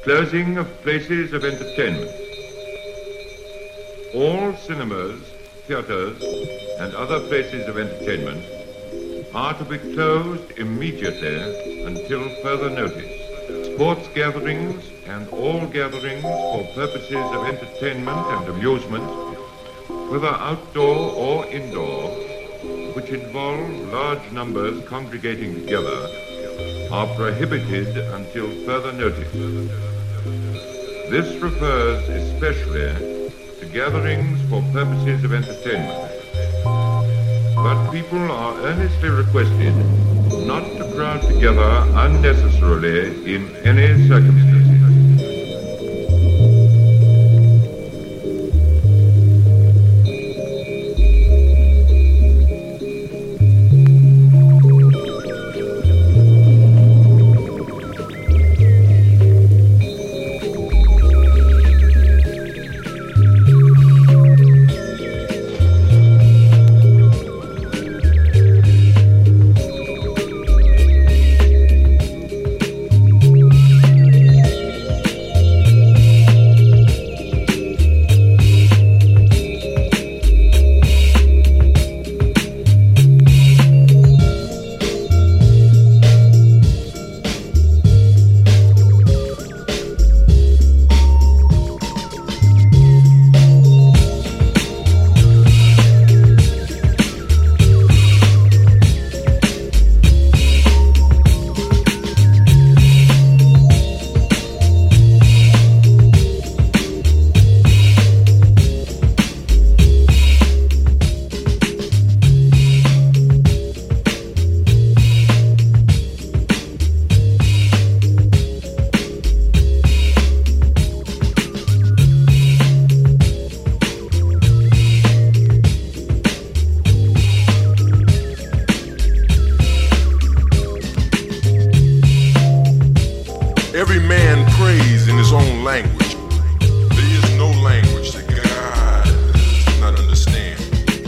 Closing of places of entertainment. All cinemas, theatres, and other places of entertainment are to be closed immediately until further notice. Sports gatherings and all gatherings for purposes of entertainment and amusement, whether outdoor or indoor, which involve large numbers congregating together, are prohibited until further notice. This refers especially to gatherings for purposes of entertainment. But people are earnestly requested not to crowd together unnecessarily in any circumstances. Every man prays in his own language. There is no language that God does not understand.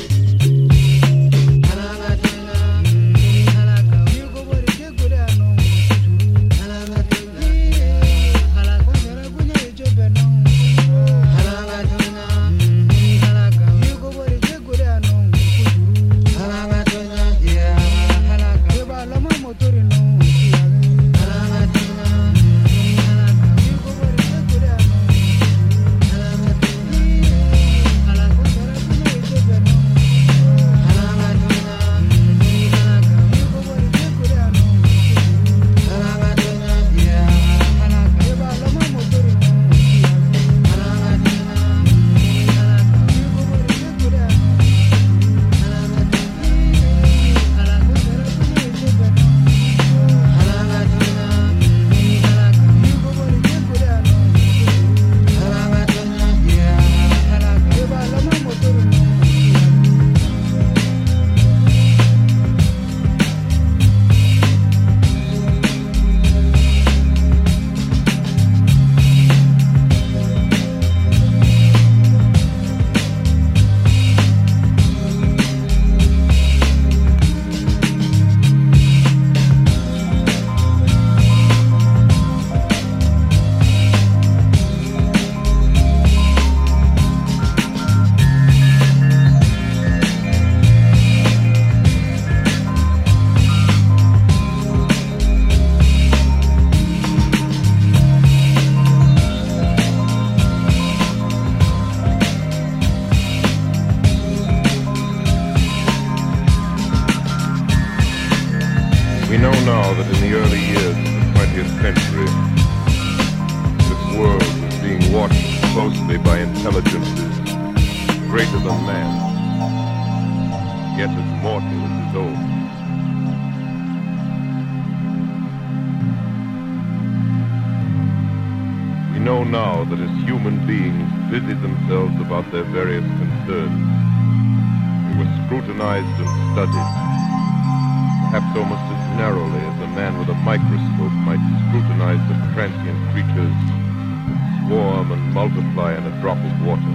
We know now that in the early years of the 20th century, this world was being watched closely by intelligences greater than man, yet as mortal as his own. We know now that as human beings busied themselves about their various concerns, we were scrutinized and studied, perhaps almost as narrowly as a man with a microscope might scrutinize the transient creatures that swarm and multiply in a drop of water.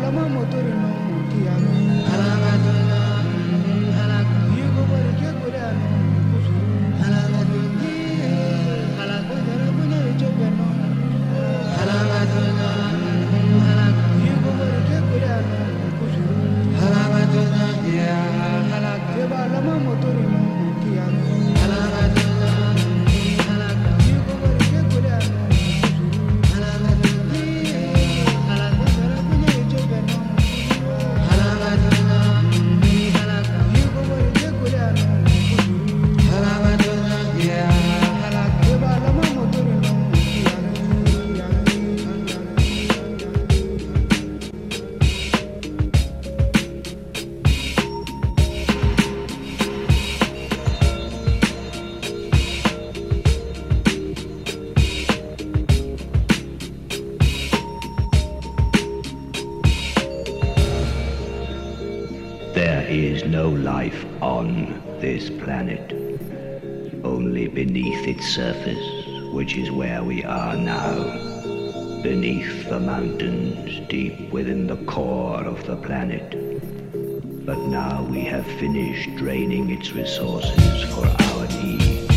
is no life on this planet, only beneath its surface, which is where we are now, beneath the mountains, deep within the core of the planet. But now we have finished draining its resources for our needs.